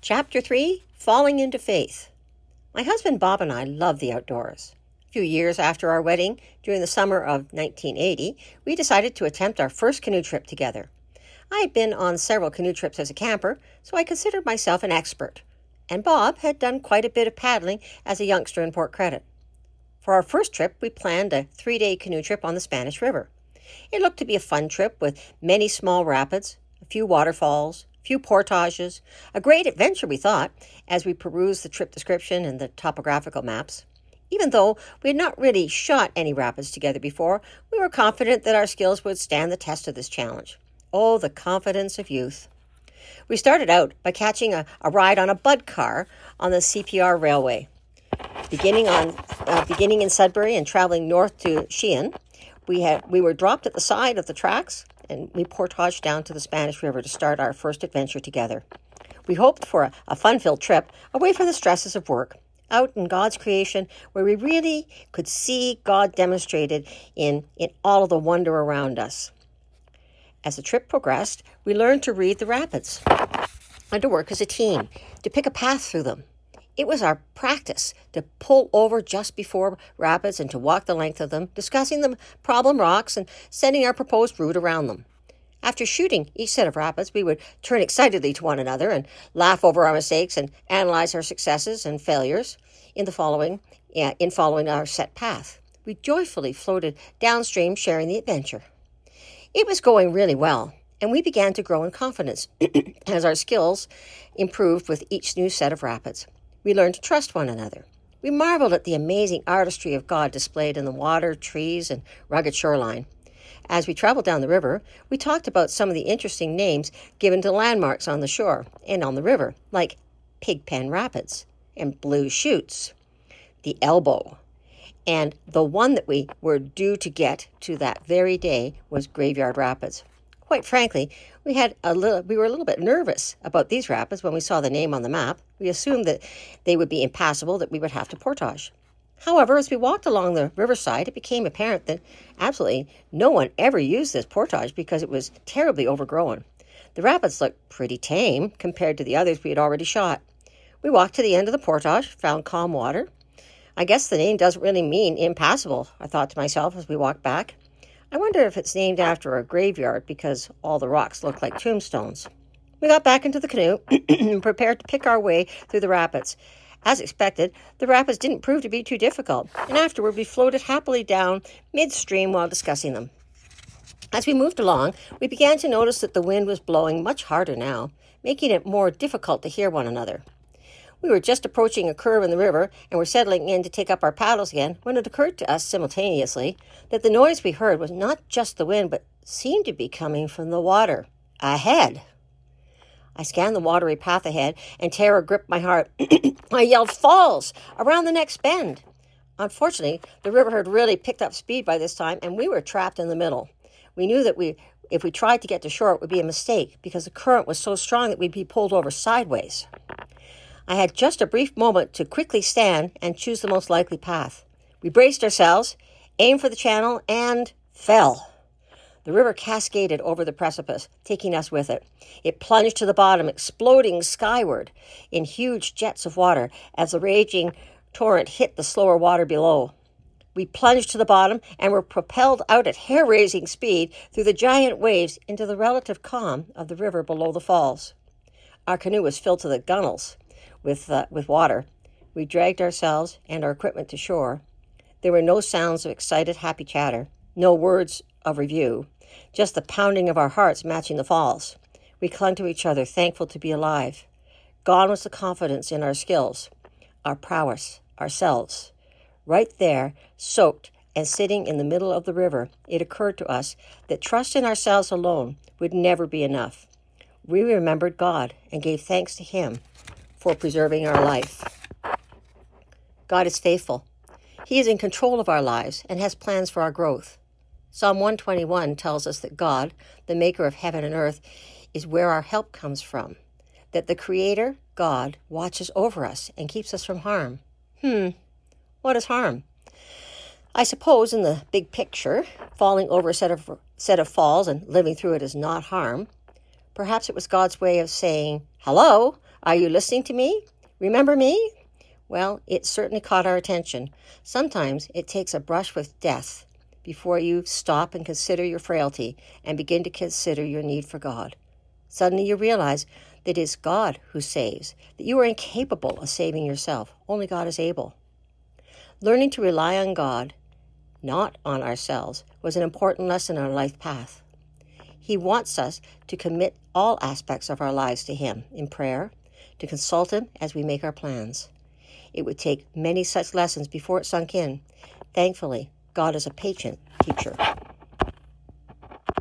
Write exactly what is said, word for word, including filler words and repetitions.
Chapter three, Falling into Faith. My husband Bob and I love the outdoors. A few years after our wedding, during the summer of nineteen eighty, we decided to attempt our first canoe trip together. I had been on several canoe trips as a camper, so I considered myself an expert, and Bob had done quite a bit of paddling as a youngster in Port Credit. For our first trip, we planned a three-day canoe trip on the Spanish River. It looked to be a fun trip with many small rapids, a few waterfalls, few portages, a great adventure, we thought, as we perused the trip description and the topographical maps. Even though we had not really shot any rapids together before, we were confident that our skills would stand the test of this challenge. Oh, the confidence of youth. We started out by catching a, a ride on a bud car on the C P R Railway. Beginning on uh, beginning in Sudbury and traveling north to Sheehan, we had we were dropped at the side of the tracks, and we portaged down to the Spanish River to start our first adventure together. We hoped for a, a fun-filled trip away from the stresses of work, out in God's creation where we really could see God demonstrated in, in all of the wonder around us. As the trip progressed, we learned to read the rapids and to work as a team, to pick a path through them. It was our practice to pull over just before rapids and to walk the length of them, discussing the problem rocks and setting our proposed route around them. After shooting each set of rapids, we would turn excitedly to one another and laugh over our mistakes and analyze our successes and failures in the following yeah, in following our set path. We joyfully floated downstream, sharing the adventure. It was going really well, and we began to grow in confidence as our skills improved with each new set of rapids. We learned to trust one another. We marveled at the amazing artistry of God displayed in the water, trees, and rugged shoreline. As we traveled down the river, we talked about some of the interesting names given to landmarks on the shore and on the river, like Pigpen Rapids and Blue Chutes, the Elbow, and the one that we were due to get to that very day was Graveyard Rapids. Quite frankly, we had a little, we were a little bit nervous about these rapids when we saw the name on the map. We assumed that they would be impassable, that we would have to portage. However, as we walked along the riverside, it became apparent that absolutely no one ever used this portage because it was terribly overgrown. The rapids looked pretty tame compared to the others we had already shot. We walked to the end of the portage, found calm water. I guess the name doesn't really mean impassable, I thought to myself as we walked back. I wonder if it's named after a graveyard because all the rocks look like tombstones. We got back into the canoe and prepared to pick our way through the rapids. As expected, the rapids didn't prove to be too difficult, and afterward we floated happily down midstream while discussing them. As we moved along, we began to notice that the wind was blowing much harder now, making it more difficult to hear one another. We were just approaching a curve in the river and were settling in to take up our paddles again when it occurred to us simultaneously that the noise we heard was not just the wind but seemed to be coming from the water ahead. I scanned the watery path ahead and terror gripped my heart. I yelled, "Falls! Around the next bend!" Unfortunately, the river had really picked up speed by this time and we were trapped in the middle. We knew that we, if we tried to get to shore, it would be a mistake because the current was so strong that we'd be pulled over sideways. I had just a brief moment to quickly stand and choose the most likely path. We braced ourselves, aimed for the channel, and fell. The river cascaded over the precipice, taking us with it. It plunged to the bottom, exploding skyward in huge jets of water as the raging torrent hit the slower water below. We plunged to the bottom and were propelled out at hair-raising speed through the giant waves into the relative calm of the river below the falls. Our canoe was filled to the gunwales with uh, with water. We dragged ourselves and our equipment to shore. There were no sounds of excited, happy chatter, no words of review, just the pounding of our hearts matching the falls. We clung to each other, thankful to be alive. Gone was the confidence in our skills, our prowess, ourselves. Right there, soaked and sitting in the middle of the river, it occurred to us that trust in ourselves alone would never be enough. We remembered God and gave thanks to Him for preserving our life. God is faithful. He is in control of our lives and has plans for our growth. Psalm one twenty-one tells us that God, the maker of heaven and earth, is where our help comes from, that the Creator, God, watches over us and keeps us from harm. Hmm, what is harm? I suppose in the big picture, falling over a set of, set of falls and living through it is not harm. Perhaps it was God's way of saying, "Hello, Are you listening to me? Remember me? Well, it certainly caught our attention. Sometimes it takes a brush with death before you stop and consider your frailty and begin to consider your need for God. Suddenly you realize that it is God who saves, that you are incapable of saving yourself. Only God is able. Learning to rely on God, not on ourselves, was an important lesson in our life path. He wants us to commit all aspects of our lives to Him in prayer, to consult Him as we make our plans. It would take many such lessons before it sunk in. Thankfully, God is a patient teacher.